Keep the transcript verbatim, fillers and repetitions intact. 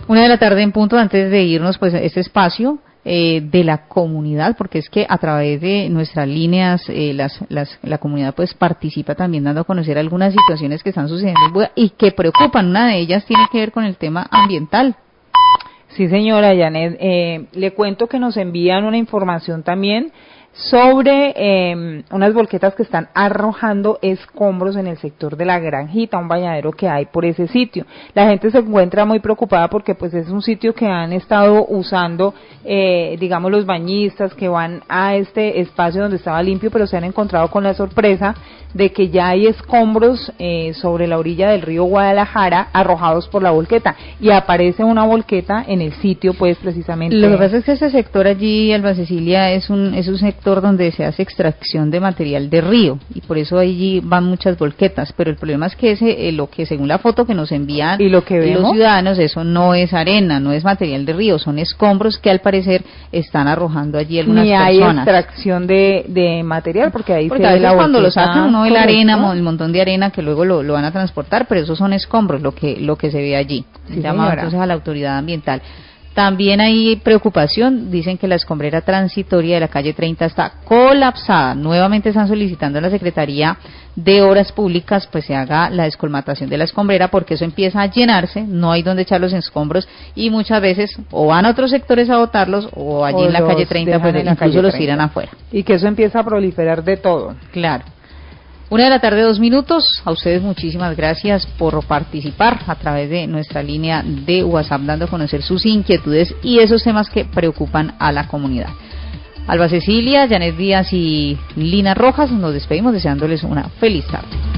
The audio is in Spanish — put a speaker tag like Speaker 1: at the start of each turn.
Speaker 1: Una de la tarde en punto, antes de irnos pues a este espacio eh, de la comunidad, porque es que a través de nuestras líneas eh, las, las, la comunidad pues participa también dando a conocer algunas situaciones que están sucediendo en Buga y que preocupan. Una de ellas tiene que ver con el tema ambiental.
Speaker 2: Sí, señora Janet, eh, le cuento que nos envían una información también sobre eh, unas volquetas que están arrojando escombros en el sector de la Granjita, un bañadero que hay por ese sitio. La gente se encuentra muy preocupada porque pues es un sitio que han estado usando, eh, digamos, los bañistas que van a este espacio donde estaba limpio, pero se han encontrado con la sorpresa de que ya hay escombros eh, sobre la orilla del río Guadalajara arrojados por la volqueta, y aparece una volqueta en el sitio pues precisamente.
Speaker 1: Lo que pasa es que ese sector allí, Alba Cecilia, es un, es un sector donde se hace extracción de material de río y por eso allí van muchas volquetas, pero el problema es que ese, eh, lo que según la foto que nos envían
Speaker 2: ¿Y lo que vemos?
Speaker 1: los ciudadanos, eso no es arena, no es material de río, son escombros que al parecer están arrojando allí algunas
Speaker 2: Ni hay
Speaker 1: personas.
Speaker 2: extracción de, de material, porque ahí
Speaker 1: porque
Speaker 2: se
Speaker 1: a
Speaker 2: ve
Speaker 1: veces
Speaker 2: la
Speaker 1: cuando lo
Speaker 2: volqueta,
Speaker 1: sacan no ve la
Speaker 2: correcto.
Speaker 1: arena, el montón de arena que luego lo, lo van a transportar, pero esos son escombros lo que lo que se ve allí.
Speaker 2: Sí,
Speaker 1: Llama
Speaker 2: señora.
Speaker 1: entonces a la autoridad ambiental. También hay preocupación, dicen que la escombrera transitoria de la calle treinta está colapsada. Nuevamente están solicitando a la Secretaría de Obras Públicas pues se haga la descolmatación de la escombrera, porque eso empieza a llenarse, no hay donde echar los escombros y muchas veces o van a otros sectores a botarlos o allí
Speaker 2: O
Speaker 1: en la calle treinta pues
Speaker 2: dejan en la
Speaker 1: incluso
Speaker 2: calle
Speaker 1: los
Speaker 2: treinta.
Speaker 1: tiran afuera.
Speaker 2: Y que eso empieza a proliferar de todo.
Speaker 1: Claro. Una de la tarde, dos minutos. A ustedes muchísimas gracias por participar a través de nuestra línea de WhatsApp, dando a conocer sus inquietudes y esos temas que preocupan a la comunidad. Alba Cecilia, Janet Díaz y Lina Rojas, nos despedimos deseándoles una feliz tarde.